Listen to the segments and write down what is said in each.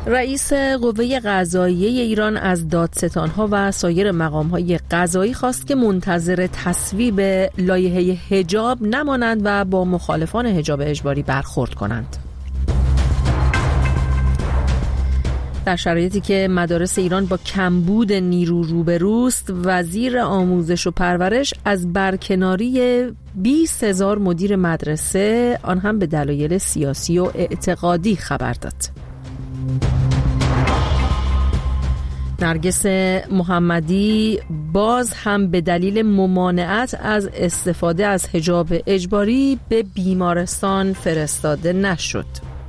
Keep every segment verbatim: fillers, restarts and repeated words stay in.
رئیس قوه قضاییه ایران از دادستان‌ها و سایر مقام‌های قضایی خواست که منتظر تصویب لایحه حجاب نمانند و با مخالفان حجاب اجباری برخورد کنند. در شرایطی که مدارس ایران با کمبود نیرو روبروست، وزیر آموزش و پرورش از برکناری بیست هزار مدیر مدرسه، آن هم به دلایل سیاسی و اعتقادی خبر داد. نرگس محمدی باز هم به دلیل ممانعت از استفاده از حجاب اجباری به بیمارستان فرستاده نشد.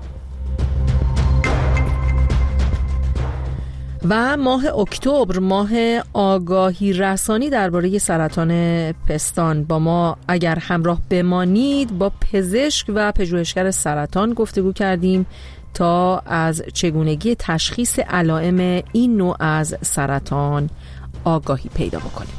و ماه اکتبر ماه آگاهی رسانی درباره سرطان پستان. با ما اگر همراه بمانید با پزشک و پژوهشگر سرطان گفتگو کردیم تا از چگونگی تشخیص علائم این نوع از سرطان آگاهی پیدا بکنیم.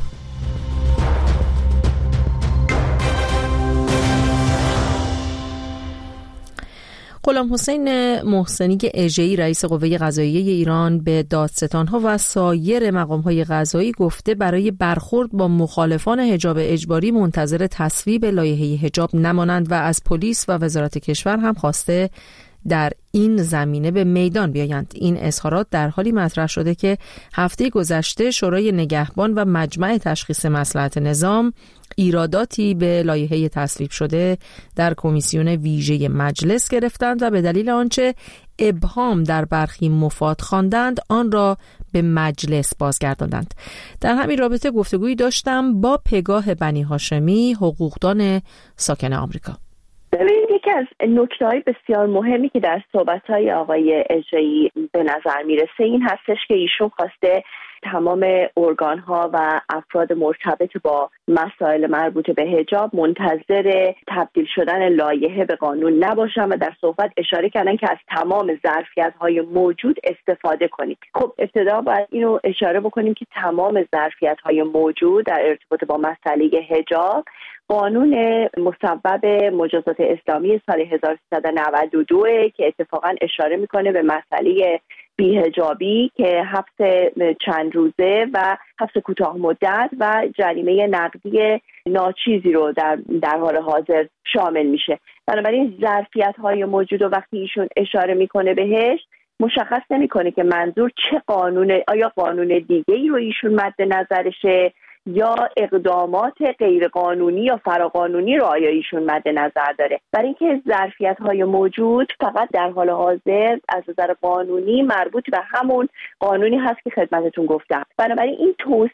غلام حسین محسنی اژه‌ای رئیس قوه قضاییه ایران به دادستان‌ها و سایر مقام‌های قضایی گفته برای برخورد با مخالفان حجاب اجباری منتظر تصویب لایحه حجاب نمانند و از پلیس و وزارت کشور هم خواسته در این زمینه به میدان بیایند. این اظهارات در حالی مطرح شده که هفته گذشته شورای نگهبان و مجمع تشخیص مصلحت نظام ایراداتی به لایحه تصویب شده در کمیسیون ویژه مجلس گرفتند و به دلیل آنچه ابهام در برخی مفاد خواندند آن را به مجلس بازگرداندند. در همین رابطه گفتگویی داشتم با پگاه بنی هاشمی، حقوقدان ساکن آمریکا. ببینید، یکی از نکته‌های بسیار مهمی که در صحبت‌های آقای اژه‌ای به نظر میرسه این هستش که ایشون خواسته تمام ارگان‌ها و افراد مرتبط با مسائل مربوط به حجاب منتظر تبدیل شدن لایحه به قانون نباشن و در صحبت اشاره کردن که از تمام ظرفیت‌های موجود استفاده کنید. خب ابتدا باید اینو اشاره بکنیم که تمام ظرفیت‌های موجود در ارتباط با مسئله حجاب قانون مصوب مجازات اسلامی سال هزار و سیصد و نود و دو که اتفاقا اشاره میکنه به مسئله بی‌حجابی که حبس چند روزه و حبس کوتاه مدت و جریمه نقدی ناچیزی رو در در حال حاضر شامل میشه. بنابراین ظرفیت‌های موجود و وقتی ایشون اشاره میکنه بهش مشخص نمیکنه که منظور چه قانون، آیا قانون دیگه‌ای رو ایشون مد نظرشه یا اقدامات غیرقانونی یا فراقانونی رو آیا ایشون مد نظر داره. برای اینکه ظرفیت‌های موجود فقط در حال حاضر از نظر قانونی مربوط به همون قانونی هست که خدمتتون گفتم. بنابراین این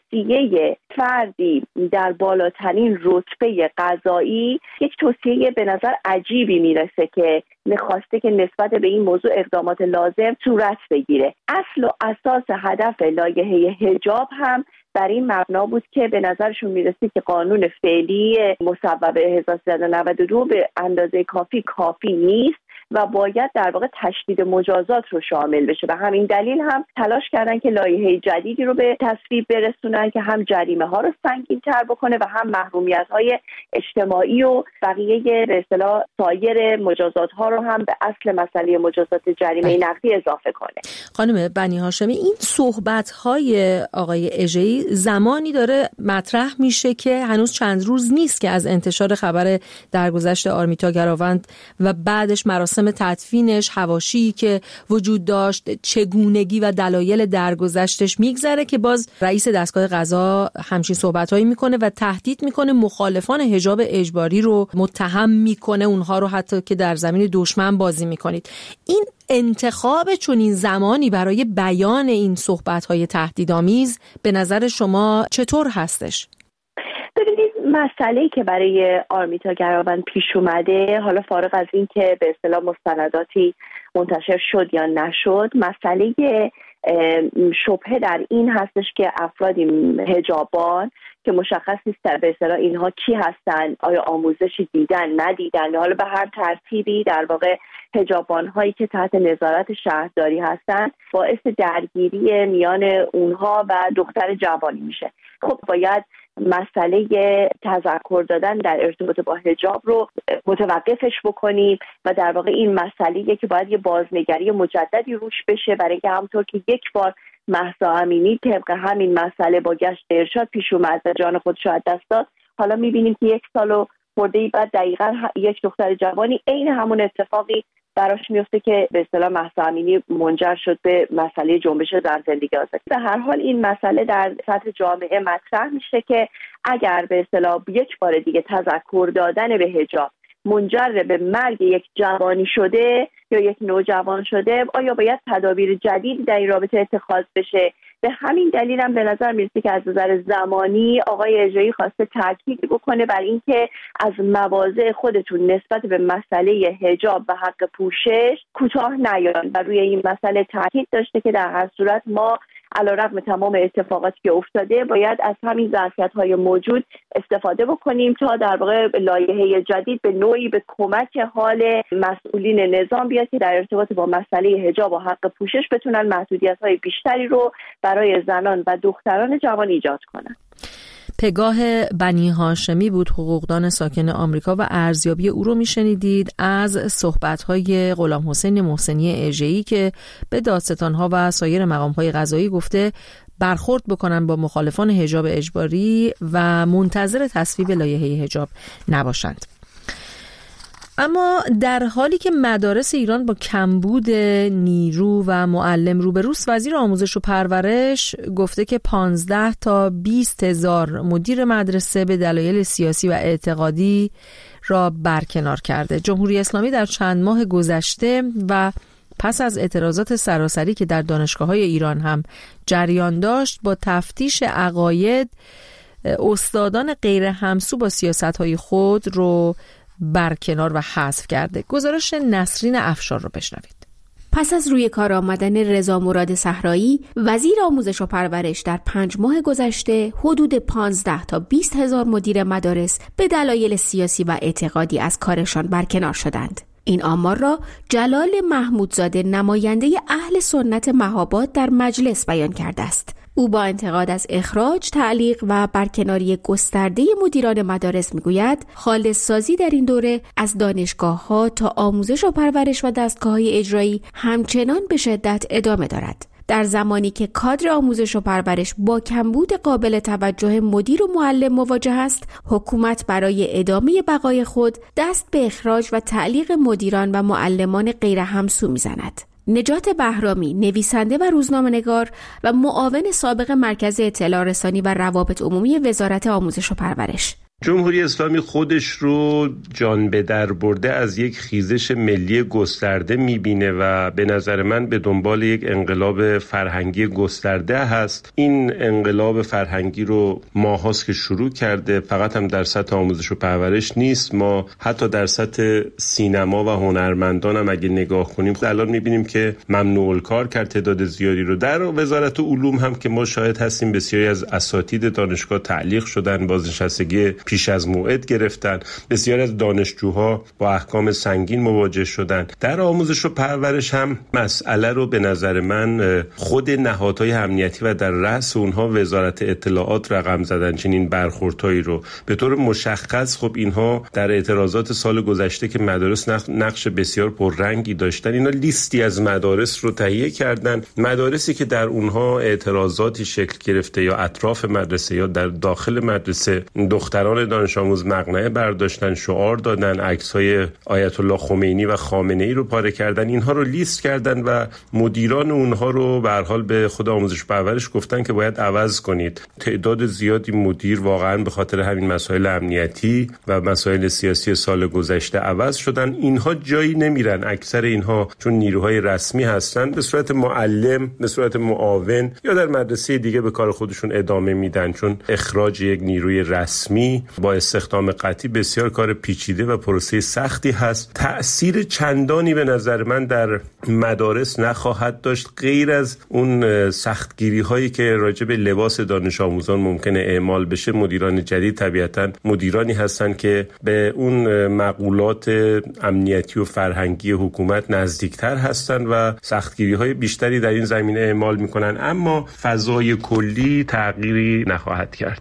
توصیه فردی در بالاترین رتبه قضایی یک توصیه به نظر عجیبی میرسه که می‌خواسته که نسبت به این موضوع اقدامات لازم صورت بگیره. اصل و اساس هدف لایحه حجاب هم بر این مبنا بود که به نظرشون میرسید که قانون فعلی مصوب هزار و سیصد و نود و دو به اندازه کافی کافی نیست و باید در واقع تشدید مجازات رو شامل بشه. به همین دلیل هم تلاش کردن که لایحه جدیدی رو به تصویب برسونن که هم جریمه ها رو سنگین تر بکنه و هم محرومیت های اجتماعی و بقیه به اصطلاح سایر مجازات ها رو هم به اصل مسئله مجازات جریمه نقدی اضافه کنه. خانم بنی هاشمی، این صحبت های آقای اژه‌ای زمانی داره مطرح میشه که هنوز چند روز نیست که از انتشار خبر درگذشت آرمیتا گراوند و بعدش مراسم تدفینش، حواشی که وجود داشت، چگونگی و دلایل درگذشتش میگذره که باز رئیس دستگاه قضا همچین صحبتایی میکنه و تهدید میکنه مخالفان حجاب اجباری رو متهم میکنه، اونها رو حتی که در زمین دشمن بازی میکنید. این انتخاب چنین زمانی برای بیان این صحبت‌های تهدیدآمیز به نظر شما چطور هستش؟ ببینید، مسئله‌ای که برای آرمیتا گراوند پیش اومده، حالا فارغ از این که به اصطلاح مستنداتی منتشر شد یا نشد، مسئله شبهه در این هستش که افرادی حجابان که مشخص نیست به اصطلاح اینها کی هستن، آیا آموزشی دیدن ندیدن، حالا به هر ترتیبی در واقع حجابان هایی که تحت نظارت شهرداری هستن باعث درگیری میان اونها و دختر جوانی میشه. خب باید مسئله تذکر دادن در ارتباط با حجاب رو متوقفش بکنیم و در واقع این مسئله که باید یه بازنگری مجددی روش بشه، برای که همونطور که یک بار مهسا امینی طبق همین مسئله با گشت ارشاد پیش اومد و جان خودش رو از دست داد، حالا می‌بینیم که یک سال و خرده‌ای بعد دقیقاً یک دختر جوانی عین همون اتفاقی براش میفته که به اصطلاح مهسا امینی منجر شد به مسئله جنبش زن زندگی آزادی. به هر حال این مسئله در سطح جامعه مطرح میشه که اگر به اصطلاح یک بار دیگه تذکر دادن به حجاب منجر به مرگ یک جوانی شده یا یک نوجوان شده، آیا باید تدابیر جدیدی در این رابطه اتخاذ بشه؟ به همین دلیل هم به نظر میرسه که از نظر زمانی آقای اژه‌ای خواسته تاکید بکنه بر اینکه از مواضع خودتون نسبت به مسئله حجاب و حق پوشش کوتاه نیاین و روی این مسئله تاکید داشته که در هر صورت ما علیرغم تمام اتفاقاتی که افتاده باید از همین ظرفیت‌های موجود استفاده بکنیم تا در واقع لایحه جدید به نوعی به کمک حال مسئولین نظام بیاد که در ارتباط با مسئله حجاب و حق پوشش بتونن محدودیت‌های بیشتری رو برای زنان و دختران جوان ایجاد کنن. پگاه بنی هاشمی بود، حقوقدان ساکن آمریکا، و ارزیابی او رو میشنیدید از صحبت‌های غلام حسین محسنی اژه‌ای که به دادستان‌ها و سایر مقام‌های قضایی گفته برخورد بکنن با مخالفان حجاب اجباری و منتظر تصویب لایحه حجاب نباشند. اما در حالی که مدارس ایران با کمبود نیرو و معلم روبروست، وزیر آموزش و پرورش گفته که پانزده تا بیست هزار مدیر مدرسه به دلایل سیاسی و اعتقادی را برکنار کرده. جمهوری اسلامی در چند ماه گذشته و پس از اعتراضات سراسری که در دانشگاه‌های ایران هم جریان داشت، با تفتیش عقاید استادان غیر همسو با سیاست‌های خود رو برکنار و حذف کرده. گزارش نسرین افشار رو بشنوید. پس از روی کار آمدن رضا مراد صحرایی، وزیر آموزش و پرورش در پنج ماه گذشته حدود پانزده تا بیست هزار مدیر مدارس به دلایل سیاسی و اعتقادی از کارشان برکنار شدند. این آمار را جلال محمودزاده، نماینده اهل سنت مهاباد، در مجلس بیان کرده است. او با انتقاد از اخراج، تعلیق و برکناری گسترده مدیران مدارس میگوید خالص سازی در این دوره از دانشگاه‌ها تا آموزش و پرورش و دستگاه‌های اجرایی همچنان به شدت ادامه دارد. در زمانی که کادر آموزش و پرورش با کمبود قابل توجه مدیر و معلم مواجه است، حکومت برای ادامه بقای خود دست به اخراج و تعلیق مدیران و معلمان غیر همسو میزند. نجات بهرامی، نویسنده و روزنامه‌نگار و معاون سابق مرکز اطلاع رسانی و روابط عمومی وزارت آموزش و پرورش: جمهوری اسلامی خودش رو جان به در برده از یک خیزش ملی گسترده میبینه و به نظر من به دنبال یک انقلاب فرهنگی گسترده هست. این انقلاب فرهنگی رو ماهاست که شروع کرده، فقط هم در سطح آموزش و پرورش نیست، ما حتی در سطح سینما و هنرمندان هم اگه نگاه کنیم الان میبینیم که ممنوع الکار کرد تعداد زیادی رو. در وزارت علوم هم که ما شاهد هستیم بسیاری از اساتید دانشگاه تعلیق شدن، بازنشستگی پیش از موعد گرفتن، بسیاری از دانشجوها با احکام سنگین مواجه شدن. در آموزش و پرورش هم مسئله رو به نظر من خود نهادهای امنیتی و در رأس اونها وزارت اطلاعات رقم زدن چنین برخوردهایی رو. به طور مشخص خب اینها در اعتراضات سال گذشته که مدارس نقش بسیار پررنگی داشتن، اینا لیستی از مدارس رو تهیه کردن، مدارسی که در اونها اعتراضاتی شکل گرفته یا اطراف مدرسه یا در داخل مدرسه دختران دانش آموز مقنعه برداشتن، شعار دادن، عکس‌های آیت الله خمینی و خامنه‌ای رو پاره کردن، اینها رو لیست کردن و مدیران اونها رو به هر حال به خود آموزش و پرورش گفتن که باید عوض کنید. تعداد زیادی مدیر واقعا به خاطر همین مسائل امنیتی و مسائل سیاسی سال گذشته عوض شدن. اینها جایی نمیرن، اکثر اینها چون نیروهای رسمی هستن به صورت معلم، به صورت معاون یا در مدرسه دیگه به کار خودشون ادامه میدن، چون اخراج یک نیروی رسمی با استخدام قطعی بسیار کار پیچیده و پروسه سختی هست. تأثیر چندانی به نظر من در مدارس نخواهد داشت غیر از اون سختگیری هایی که راجع به لباس دانش آموزان ممکنه اعمال بشه. مدیران جدید طبیعتاً مدیرانی هستن که به اون مقولات امنیتی و فرهنگی حکومت نزدیکتر هستن و سختگیری های بیشتری در این زمینه اعمال میکنن، اما فضای کلی تغییری نخواهد کرد.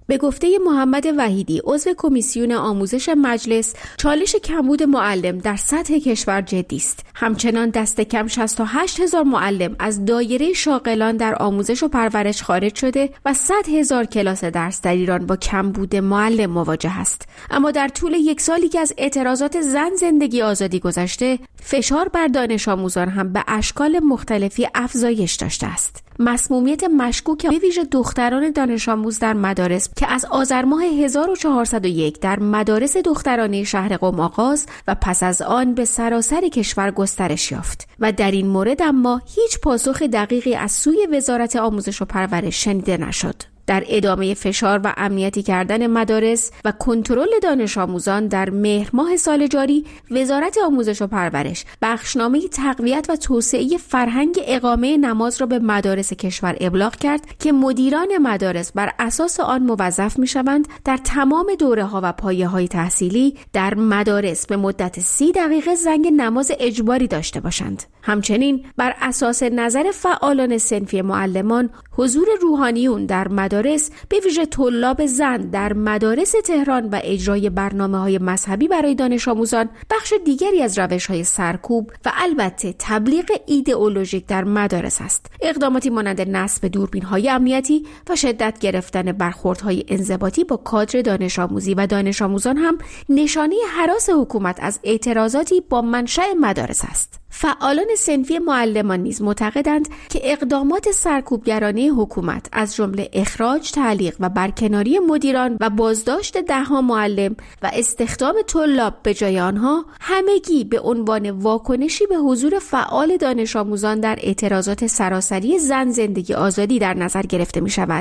به گفته محمد وحیدی عضو کمیسیون آموزش مجلس، چالش کمبود معلم در سطح کشور جدی است. همچنان دست کم شصت و هشت هزار معلم از دایره شاغلان در آموزش و پرورش خارج شده و صد هزار کلاس درس در ایران با کمبود معلم مواجه است. اما در طول یک سالی که از اعتراضات زن زندگی آزادی گذشته، فشار بر دانش آموزان هم به اشکال مختلفی افزایش داشته است. مسمومیت مشکوک به ویژه دختران دانش آموز در مدارس که از آذر ماه هزار و چهارصد و یک در مدارس دخترانه شهر قم آغاز و پس از آن به سراسر کشور گسترش یافت و در این مورد اما هیچ پاسخ دقیقی از سوی وزارت آموزش و پرورش شنیده نشد. در ادامه فشار و امنیتی کردن مدارس و کنترل دانش آموزان در مهر ماه سال جاری، وزارت آموزش و پرورش بخشنامه تقویت و توسعه فرهنگ اقامه نماز را به مدارس کشور ابلاغ کرد که مدیران مدارس بر اساس آن موظف می‌شوند در تمام دوره‌ها و پایه‌های تحصیلی در مدارس به مدت سی دقیقه زنگ نماز اجباری داشته باشند. همچنین بر اساس نظر فعالان صنفی معلمان، حضور روحانیون در مدارس به ویژه طلاب زن در مدارس تهران و اجرای برنامه‌های مذهبی برای دانش آموزان بخش دیگری از روش‌های سرکوب و البته تبلیغ ایدئولوژیک در مدارس است. اقداماتی مانند نصب دوربین‌های امنیتی و شدت گرفتن برخوردهای انضباطی با کادر دانش آموزی و دانش آموزان هم نشانه هراس حکومت از اعتراضاتی با منشأ مدارس است. فعالان صنفی معلمان نیز معتقدند که اقدامات سرکوبگرانه حکومت از جمله اخراج، تعلیق و برکناری مدیران و بازداشت ده‌ها معلم و استخدام طلاب به جای آنها همگی به عنوان واکنشی به حضور فعال دانش آموزان در اعتراضات سراسری زن زندگی آزادی در نظر گرفته می شود.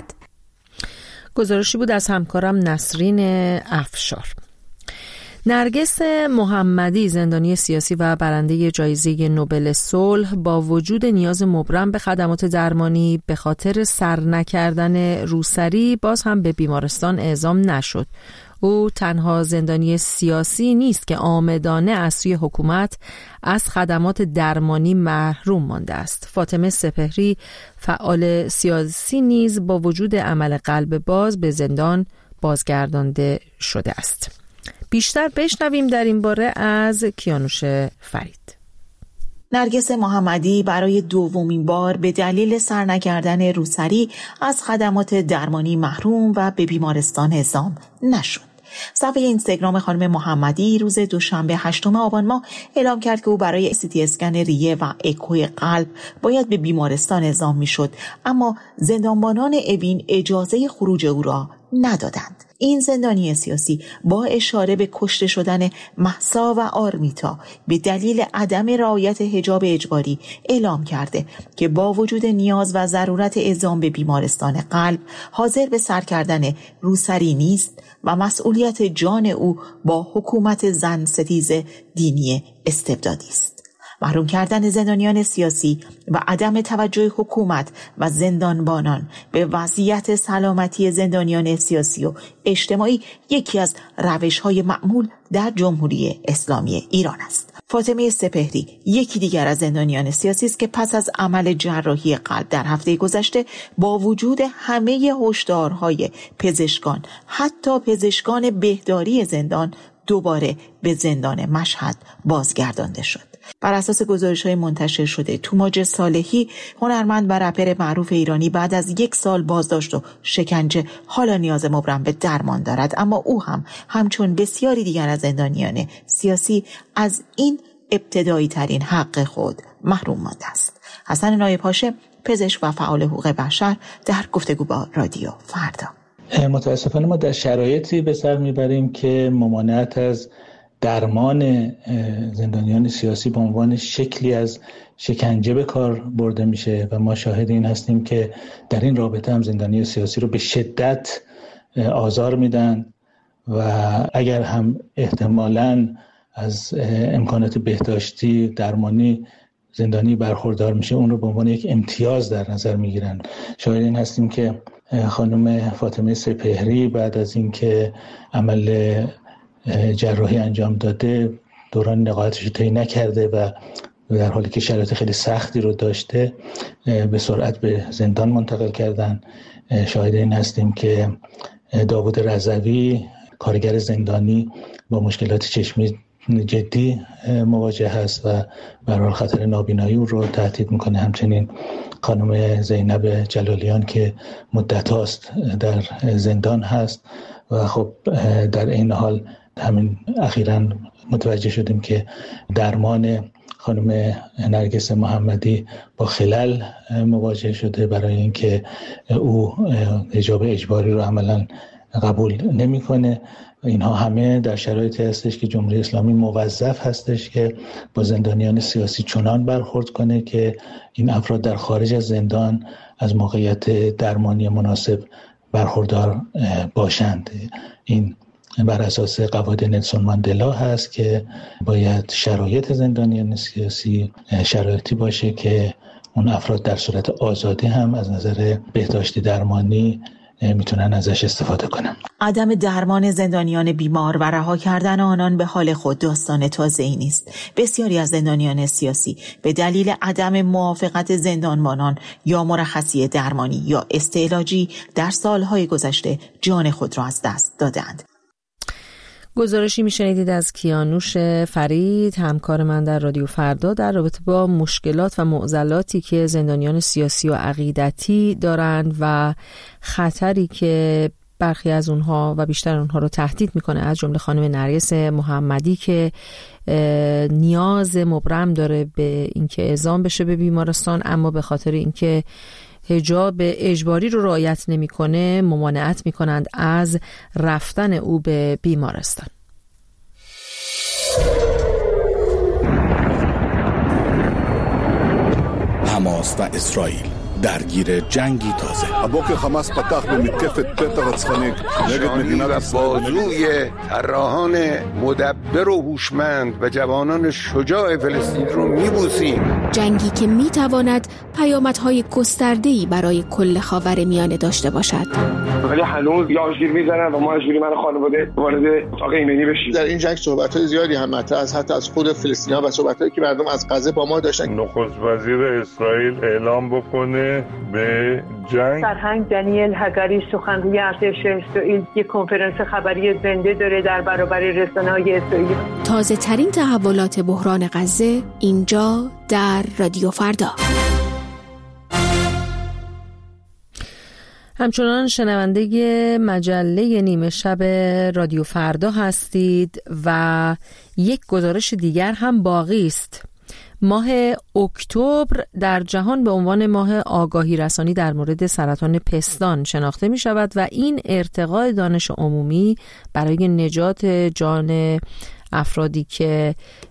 گزارشی بود از همکارم نسرین افشار. نرگس محمدی، زندانی سیاسی و برنده جایزه نوبل صلح، با وجود نیاز مبرم به خدمات درمانی به خاطر سر نکردن روسری باز هم به بیمارستان اعزام نشد. او تنها زندانی سیاسی نیست که عامدانه از سوی حکومت از خدمات درمانی محروم مانده است. فاطمه سپهری، فعال سیاسی، نیز با وجود عمل قلب باز به زندان بازگردانده شده است. بیشتر بشنویم در این باره از کیانوش فرید. نرگس محمدی برای دومین بار به دلیل سرنکردن روسری از خدمات درمانی محروم و به بیمارستان اعزام نشد. صفحه اینستاگرام خانم محمدی روز دوشنبه هشتم آبان ماه اعلام کرد که او برای سی تی اسکن ریه و اکوی قلب باید به بیمارستان اعزام میشد، اما زندانبانان اوین اجازه خروج او را ندادند. این زندانی سیاسی با اشاره به کشته شدن مهسا و آرمیتا به دلیل عدم رعایت حجاب اجباری اعلام کرده که با وجود نیاز و ضرورت اعزام به بیمارستان قلب حاضر به سر کردن روسری نیست و مسئولیت جان او با حکومت زن ستیز دینی استبدادی است. محروم کردن زندانیان سیاسی و عدم توجه حکومت و زندانبانان به وضعیت سلامتی زندانیان سیاسی و اجتماعی یکی از روش‌های معمول در جمهوری اسلامی ایران است. فاطمه سپهری یکی دیگر از زندانیان سیاسی است که پس از عمل جراحی قلب در هفته گذشته با وجود همه هشدارهای پزشکان، حتی پزشکان بهداری زندان، دوباره به زندان مشهد بازگردانده شد. بر اساس گزارش‌های منتشر شده، توماج صالحی، هنرمند و رپر معروف ایرانی، بعد از یک سال بازداشت و شکنجه حالا نیاز مبرم به درمان دارد، اما او هم همچون بسیاری دیگر از زندانیان سیاسی از این ابتدایی ترین حق خود محروم مانده است. حسن نایب هاشم، پزشک و فعال حقوق بشر، در گفتگو با رادیو فردا. متاسفانه ما در شرایطی به سر میبریم که ممانعت از درمان زندانیان سیاسی به عنوان شکلی از شکنجه به کار برده میشه و ما شاهد این هستیم که در این رابطه هم زندانی سیاسی رو به شدت آزار میدن و اگر هم احتمالاً از امکانات بهداشتی درمانی زندانی برخوردار میشه، اون رو به عنوان یک امتیاز در نظر میگیرن. شاهد این هستیم که خانم فاطمه سپهری بعد از اینکه عمل جراحی انجام داده دوران نقاهتش رو طی نکرده و در حالی که شرایط خیلی سختی رو داشته به سرعت به زندان منتقل کردن. شاهد این هستیم که داوود رضوی کارگر زندانی با مشکلات چشمی جدی مواجه هست و به هر حال خطر نابینایی او رو تهدید میکنه. همچنین خانم زینب جلالیان که مدت هاست در زندان هست و خب در این حال همین اخیراً متوجه شدیم که درمان خانم نرگس محمدی با خلل مواجه شده برای اینکه او حجاب اجباری رو عملاً قبول نمیکنه. اینها همه در شرایطی هستش که جمهوری اسلامی موظف هستش که با زندانیان سیاسی چنان برخورد کنه که این افراد در خارج از زندان از موقعیت درمانی مناسب برخوردار باشند. این بر اساس قواعد نلسون ماندلا هست که باید شرایط زندانیان سیاسی شرایطی باشه که اون افراد در صورت آزادی هم از نظر بهداشتی درمانی میتونن ازش استفاده کنن. عدم درمان زندانیان بیمار و رها کردن آنان به حال خود داستان تازه‌ای نیست. بسیاری از زندانیان سیاسی به دلیل عدم موافقت زندانبانان یا مرخصی درمانی یا استعلاجی در سالهای گذشته جان خود را از دست دادند. گزارشی میشنیدید از کیانوش فرید، همکار من در رادیو فردا، در رابطه با مشکلات و معضلاتی که زندانیان سیاسی و عقیدتی دارند و خطری که برخی از اونها و بیشتر اونها رو تهدید میکنه، از جمله خانم نرگس محمدی که نیاز مبرم داره به اینکه اعزام بشه به بیمارستان، اما به خاطر اینکه حجاب اجباری رو رعایت نمی‌کنه ممانعت می‌کنند از رفتن او به بیمارستان. حماس و اسرائیل درگیر جنگی تازه. הבוקר חמאס פתח במתקפת פתע רצחנית נגד מדינת ישראל. بازوی طراحان مدبر و هوشمند و جوانان شجاع فلسطین رو میبوسیم. جنگی که میتواند پیامدهای گسترده‌ای برای کل خاورمیانه داشته باشد. ولی هنوز یاشگیر میزنن و ما اجبوری من خانواده وارد اتاق ایمنی بشیم. در این جنگ صحبت‌های زیادی هم مطرح است، حتی از خود فلسطینی‌ها و صحبت‌هایی که مردم از غزه با ما داشتن. نخست وزیر اسرائیل اعلام بکنه به جنگ. سرهنگ دانیل هگاری سخنگوی ارتش اسرائیل یک کنفرانس خبری زنده داره در برابر رسانه‌های اسرائیل. تازه ترین تحولات بحران غزه اینجا در رادیو فردا. همچنان شنونده مجله نیمه شب رادیو فردا هستید و یک گزارش دیگر هم باقی است. ماه اکتبر در جهان به عنوان ماه آگاهی رسانی در مورد سرطان پستان شناخته می شود و این ارتقاء دانش عمومی برای نجات جان افرادی که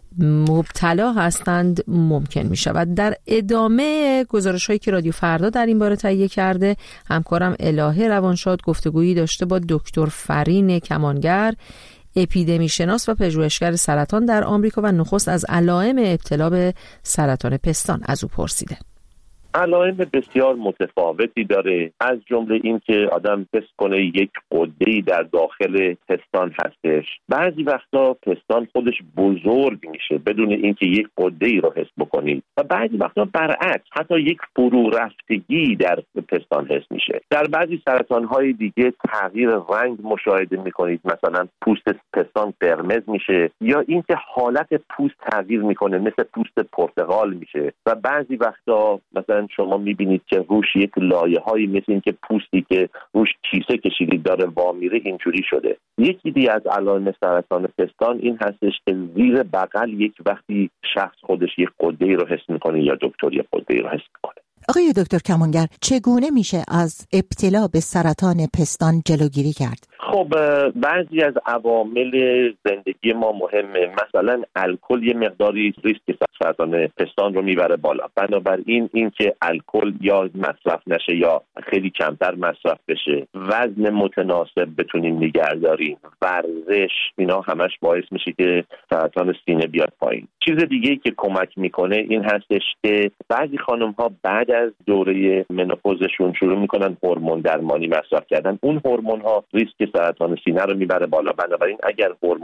مبتلا هستند ممکن می شود. در ادامه گزارش هایی که رادیو فردا در این باره تهیه کرده، همکارم الهه روانشاد گفتگویی داشته با دکتر فرین کمانگر، اپیدمی شناس و پژوهشگر سرطان در آمریکا و نخست از علائم ابتلا به سرطان پستان از او پرسیده. علائم بسیار متفاوتی داره، از جمله این که آدم حس کنه یک غده‌ای در داخل پستان هستش. بعضی وقتا پستان خودش بزرگ میشه بدون اینکه یک غده‌ای رو حس بکنید و بعضی وقتا برعکس حتی یک فرو رفتگی در پستان حس میشه. در بعضی سرطان‌های دیگه تغییر رنگ مشاهده میکنید، مثلا پوست پستان قرمز میشه یا اینکه حالت پوست تغییر میکنه، مثل پوست پرتقال میشه و بعضی وقتا مثلا شما میبینید که روش یک لایه هایی مثل این که پوستی که روش کیسه کشیدید داره وامیره، اینجوری شده. یکی دیگه از علائم سرطان پستان این هستش که زیر بغل یک وقتی شخص خودش یک غده‌ای رو حس میکنه یا دکتر یک غده‌ای رو حس میکنه. آقای دکتر کمانگر، چگونه میشه از ابتلا به سرطان پستان جلوگیری کرد؟ خب بعضی از عوامل زندگی ما مهمه، مثلا الکل یه مقداری ریسک سرطان پستان رو میبره بالا. بنابراین این که الکل یا مصرف نشه یا خیلی کمتر مصرف بشه، وزن متناسب بتونیم نگه داریم، ورزش، اینا همش باعث میشه که سرطان سینه بیاد پایین. چیز دیگه‌ای که کمک میکنه این هستش که بعضی خانم‌ها بعد از دوره منوپوزشون شروع میکنن هورمون درمانی مصرف کردن. اون هورمون‌ها ریسک سرطان سینه رو میبره بالا. بنابراین اگر هورمون درمانی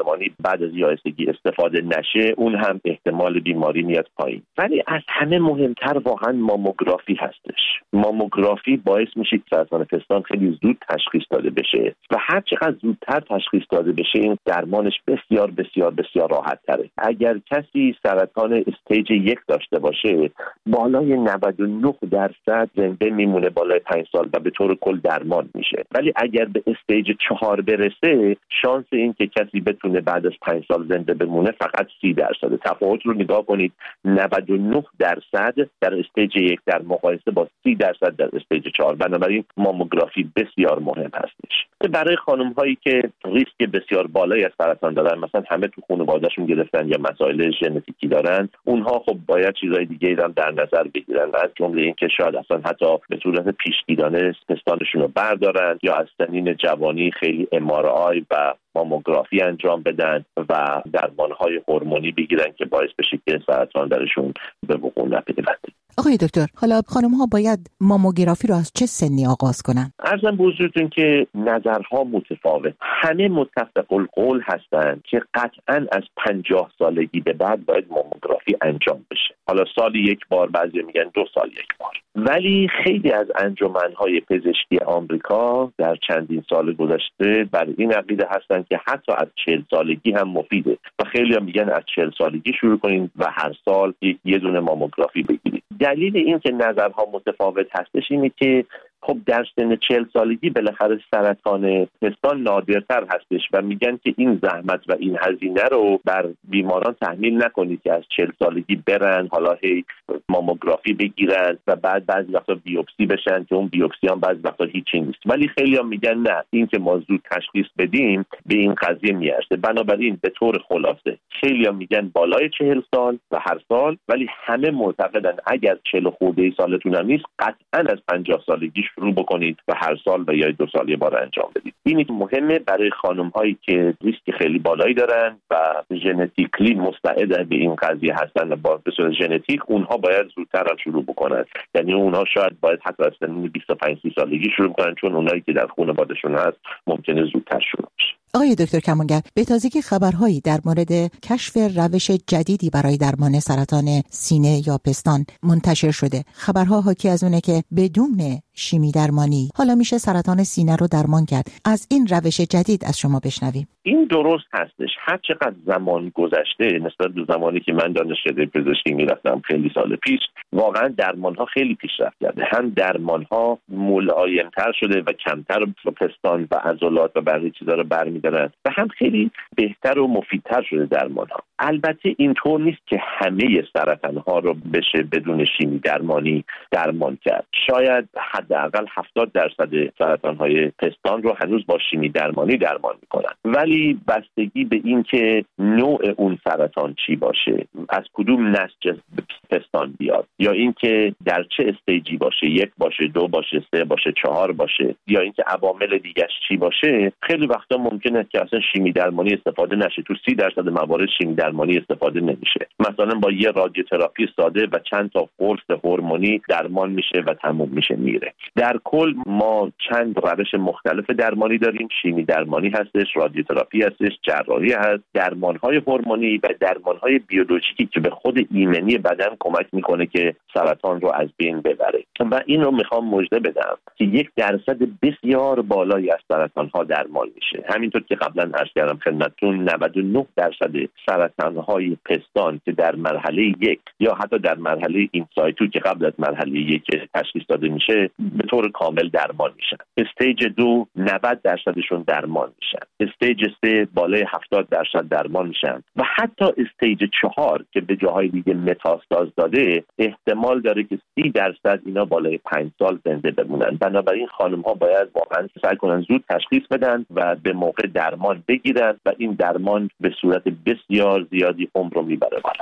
درمانی بعد از یائسگی استفاده نشه، اون هم احتمال بیماری میاد پایین. ولی از همه مهمتر واقعا ماموگرافی هستش. ماموگرافی باعث میشه که سرطان پستان خیلی زود تشخیص داده بشه و هر چقدر زودتر تشخیص داده بشه این درمانش بسیار بسیار بسیار راحت تره. اگر کسی سرطان استیج یک داشته باشه بالای نود و نه درصد زنده میمونه بالای پنج سال و به طور کل درمان میشه. ولی اگر به استیج چهار برسه شانس این که کسی بتونه بعد از پنج سال زنده بمونه فقط سی درصد. تفاوت رو نگاه کنید، نود و نه درصد در استیج یک در مقایسه با سی درصد در استیج چهار. بنابراین ماموگرافی بسیار مهم هستش. برای خانم هایی که ریسک بسیار بالایی از سرطان دارن، مثلا همه تو خانواده‌شون گرفتن یا مسائل ژنتیکی دارن، اونها خب باید چیزای دیگه هم در نظر بگیرن، از جمله این که شاید اصلا حتی به صورت پیشگیرانه پستانشون رو بردارن یا از سنین جوانی خیلی ام آر آی و ماموگرافی انجام بدن و درمان‌های هورمونی بگیرن که باعث بشه که سرطان درشون به وقوع نپیوندد. آقای دکتر، حالا خانم‌ها باید ماموگرافی رو از چه سنی آغاز کنن؟ عرضم به حضورتون که نظرها متفاوت. همه متفق القول هستند که قطعاً از پنجاه سالگی به بعد باید ماموگرافی انجام بشه. حالا سالی یک بار، بعضی میگن دو سال یک بار. ولی خیلی از انجمن‌های پزشکی آمریکا در چندین سال گذشته بر این عقیده هستند که حتی از چهل سالگی هم مفیده و خیلی هم میگن از چهل سالگی شروع کنین و هر سال یه دونه ماموگرافی بگیرید. دلیل این که نظرها متفاوت هستش اینه که خب در سن چهل سالگی بالاخره سرطان پستان نادرتر هستش و میگن که این زحمت و این هزینه رو بر بیماران تحمیل نکنید که از چهل سالگی برن حالا هی ماموگرافی بگیرن و بعد بعضی وقتا بیوپسی بشن که اون بیوپسی هم بعضی وقتا هیچی نیست. ولی خیلی هم میگن نه، این که ما زود تشخیص بدیم به این قضیه میارزه. بنابراین به طور خلاصه خیلی هم میگن بالای چهل سال و هر سال، ولی همه معتقدن اگر چهل خورده سالتون هم نیست قطعا از پنجاه سالگی شروع بکنید و هر سال و یا دو سال یه بار انجام بدید. اینی که مهمه برای خانم هایی که ریسک خیلی بالایی دارن و ژنتیکلی مستعد به این قضیه هستن با به صورت ژنتیک، اونها باید زودتر شروع بکنن. یعنی اونها شاید باید حتی از سن بیست و پنج سالگی شروع کنن، چون اونایی که در خانواده‌شون هست ممکنه زودتر شروع بشه. آقای دکتر کمانگر، به تازگی خبرهایی در مورد کشف روش جدیدی برای درمان سرطان سینه یا پستان منتشر شده. خبرها حاکی از اونه که بدون شیمی درمانی حالا میشه سرطان سینه رو درمان کرد. از این روش جدید از شما بشنویم. این درست هستش. هر چقدر زمان گذشته نسبت به زمانی که من دانشکده پزشکی میرفتم خیلی سال پیش، واقعا درمان‌ها خیلی پیشرفت کرده. هم درمان‌ها ملایم‌تر شده و کمتر پستان و عضلات و بقیه چیزا رو برمی‌دارن و هم خیلی بهتر و مفیدتر شده درمان‌ها. البته اینطور نیست که همه سرطان‌ها رو بشه بدون شیمی درمانی درمان کرد. شاید حداقل هفتاد درصد سرطان‌های پستان رو هنوز با شیمی درمانی درمان می‌کنن. ولی بستگی به این که نوع اون سرطان چی باشه، از کدوم نسج پستان بیاد، یا اینکه در چه استیجی باشه، یک باشه، دو باشه، سه باشه، چهار باشه، یا اینکه عوامل دیگه‌اش چی باشه، خیلی وقتا ممکنه که اصلا شیمی درمانی استفاده نشه. تو سی درصد موارد شیمی درمانی استفاده نمیشه. مثلا با یه رادیوتراپی ساده و چند تا قرص هورمونی درمان میشه و تموم میشه میره. در کل ما چند روش مختلف درمانی داریم. شیمی درمانی هستش، رادیوتراپی هستش، جراحی هست، درمان‌های هورمونی و درمان‌های بیولوژیکی که به خود ایمنی بدن کمک میکنه که سرطان رو از بین ببره. و این رو میخوام مژده بدم که یک درصد بسیار بالایی از سرطان‌ها درمان میشه. همینطور که قبلا عرض کردم خدمتتون، نود و نه درصد سرطان‌های پستان که در مرحله یک یا حتی در مرحله این سایتو که قبل از مرحله یک تشخیص داده میشه به طور کامل درمان میشن. استیج دو نود درصدشون درمان میشن. استیج سه بالای هفتاد درصد درمان میشن و حتی استیج چهار که به جاهای دیگه متاستاز داده احتمال داره که سی درصد اینا بالای پنج سال زنده بمونن. بنابراین خانم ها باید واقعا سعی کنن زود تشخیص بدن و به موقع درمان بگیرن و این درمان به صورت بسیار زیادی عمر رو میبره بالا.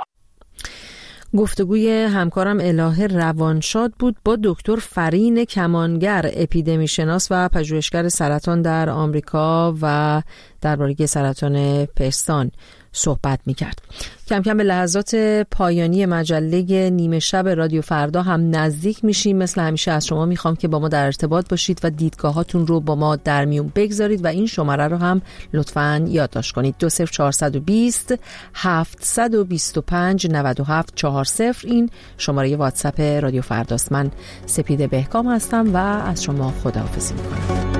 گفتگوی همکارم الهه روانشاد بود با دکتر فرین کمانگر، اپیدمی شناس و پژوهشگر سرطان در آمریکا و درباره سرطان پستان. صحبت میکرد. کم کم به لحظات پایانی مجله نیمه شب رادیو فردا هم نزدیک میشیم. مثل همیشه از شما میخوام که با ما در ارتباط باشید و دیدگاهاتون رو با ما در میون بگذارید و این شماره رو هم لطفاً یادداشت کنید. دو صفر چهارصد و بیست هفتصد و بیست و پنج نود و هفت چهارصد این شماره واتساپ رادیو فرداست. من سپیده بهکام هستم و از شما خداحافظی میکنم.